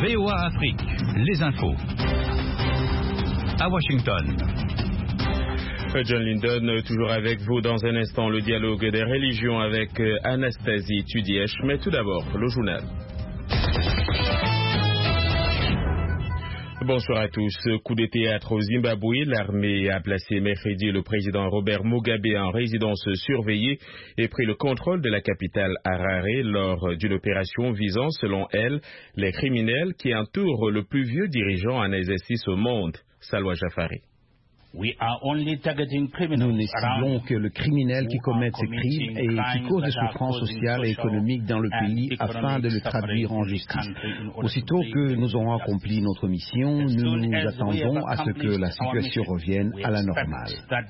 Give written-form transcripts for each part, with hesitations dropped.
VOA Afrique, les infos. À Washington. John Linden, toujours avec vous dans un instant, le dialogue des religions avec Anastasie Tudièche. Mais tout d'abord, le journal. Bonsoir à tous. Coup de théâtre au Zimbabwe. L'armée a placé mercredi le président Robert Mugabe en résidence surveillée et pris le contrôle de la capitale Harare lors d'une opération visant, selon elle, les criminels qui entourent le plus vieux dirigeant en exercice au monde, Salwa Jafari. Nous ne ciblons que le criminel qui commet ces crimes et qui cause des souffrances sociales et économiques dans le pays afin de le traduire en justice. Aussitôt que nous aurons accompli notre mission, nous nous attendons à ce que la situation revienne à la normale.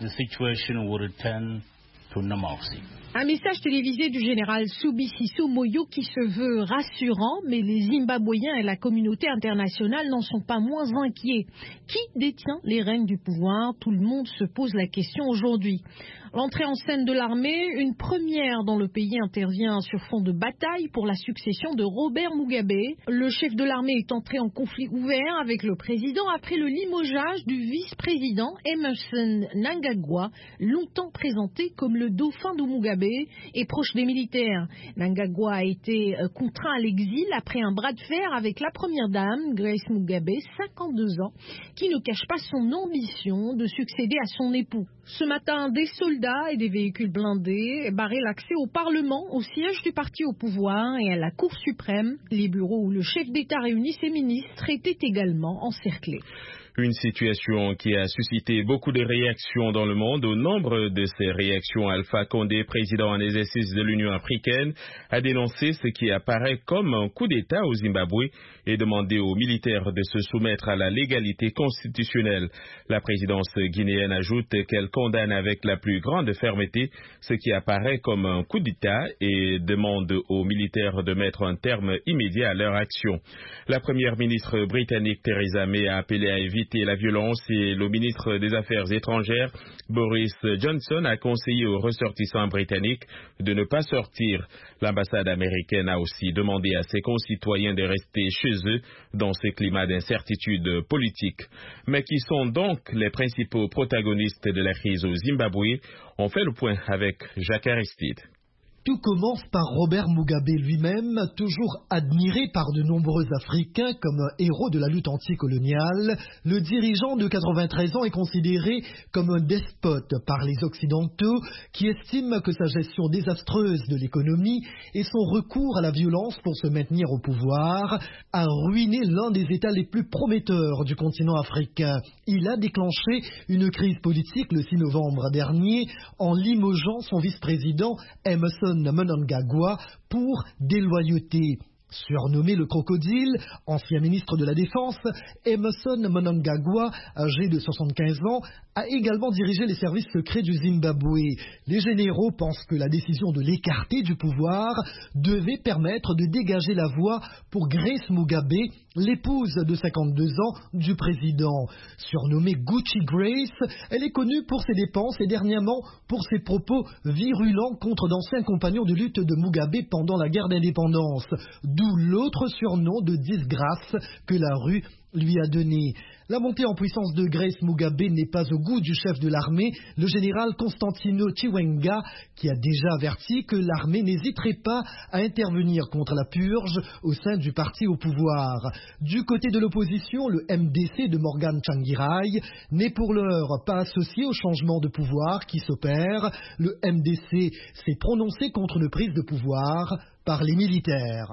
Un message télévisé du général Subisiso Moyo qui se veut rassurant, mais les Zimbabwéens et la communauté internationale n'en sont pas moins inquiets. Qui détient les rênes du pouvoir? Tout le monde se pose la question aujourd'hui. L'entrée en scène de l'armée, une première dans le pays, intervient sur fond de bataille pour la succession de Robert Mugabe. Le chef de l'armée est entré en conflit ouvert avec le président après le limogeage du vice-président Emmerson Mnangagwa, longtemps présenté comme le dauphin de Mugabe et proche des militaires. Mnangagwa a été contraint à l'exil après un bras de fer avec la première dame, Grace Mugabe, 52 ans, qui ne cache pas son ambition de succéder à son époux. Ce matin, des soldats et des véhicules blindés barraient l'accès au Parlement, au siège du parti au pouvoir et à la Cour suprême. Les bureaux où le chef d'État réunit ses ministres étaient également encerclés. Une situation qui a suscité beaucoup de réactions dans le monde. Au nombre de ces réactions, Alpha Condé, président en exercice de l'Union africaine, a dénoncé ce qui apparaît comme un coup d'État au Zimbabwe et demandé aux militaires de se soumettre à la légalité constitutionnelle. La présidence guinéenne ajoute qu'elle condamne avec la plus grande fermeté ce qui apparaît comme un coup d'État et demande aux militaires de mettre un terme immédiat à leur action. La première ministre britannique Theresa May a appelé à éviter la violence et le ministre des Affaires étrangères, Boris Johnson, a conseillé aux ressortissants britanniques de ne pas sortir. L'ambassade américaine a aussi demandé à ses concitoyens de rester chez eux dans ce climat d'incertitude politique. Mais qui sont donc les principaux protagonistes de la crise au Zimbabwe? On fait le point avec Jacques Aristide. Tout commence par Robert Mugabe lui-même, toujours admiré par de nombreux Africains comme un héros de la lutte anticoloniale. Le dirigeant de 93 ans est considéré comme un despote par les Occidentaux qui estiment que sa gestion désastreuse de l'économie et son recours à la violence pour se maintenir au pouvoir a ruiné l'un des États les plus prometteurs du continent africain. Il a déclenché une crise politique le 6 novembre dernier en limogeant son vice-président Emmerson Mnangagwa pour déloyauté. Surnommé le crocodile, ancien ministre de la Défense, Emmerson Mnangagwa, âgé de 75 ans, a également dirigé les services secrets du Zimbabwe. Les généraux pensent que la décision de l'écarter du pouvoir devait permettre de dégager la voie pour Grace Mugabe, l'épouse de 52 ans du président. Surnommée Gucci Grace, elle est connue pour ses dépenses et dernièrement pour ses propos virulents contre d'anciens compagnons de lutte de Mugabe pendant la guerre d'indépendance, d'où l'autre surnom de disgrâce que la rue lui a donné. La montée en puissance de Grace Mugabe n'est pas au goût du chef de l'armée, le général Constantino Chiwenga, qui a déjà averti que l'armée n'hésiterait pas à intervenir contre la purge au sein du parti au pouvoir. Du côté de l'opposition, le MDC de Morgan Tsvangirai n'est pour l'heure pas associé au changement de pouvoir qui s'opère. Le MDC s'est prononcé contre une prise de pouvoir par les militaires.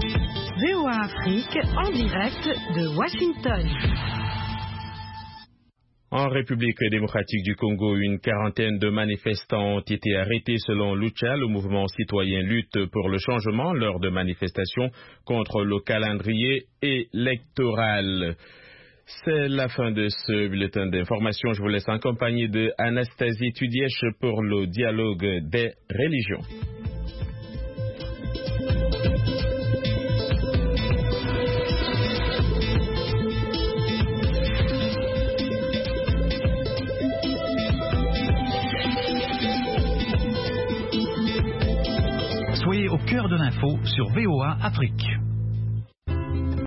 VOA Afrique en direct de Washington. En République démocratique du Congo, une quarantaine de manifestants ont été arrêtés selon Lucha, le mouvement citoyen lutte pour le changement, lors de manifestations contre le calendrier électoral. C'est la fin de ce bulletin d'information. Je vous laisse en compagnie de Anastasie Tudièche pour le dialogue des religions. Soyez au cœur de l'info sur VOA Afrique.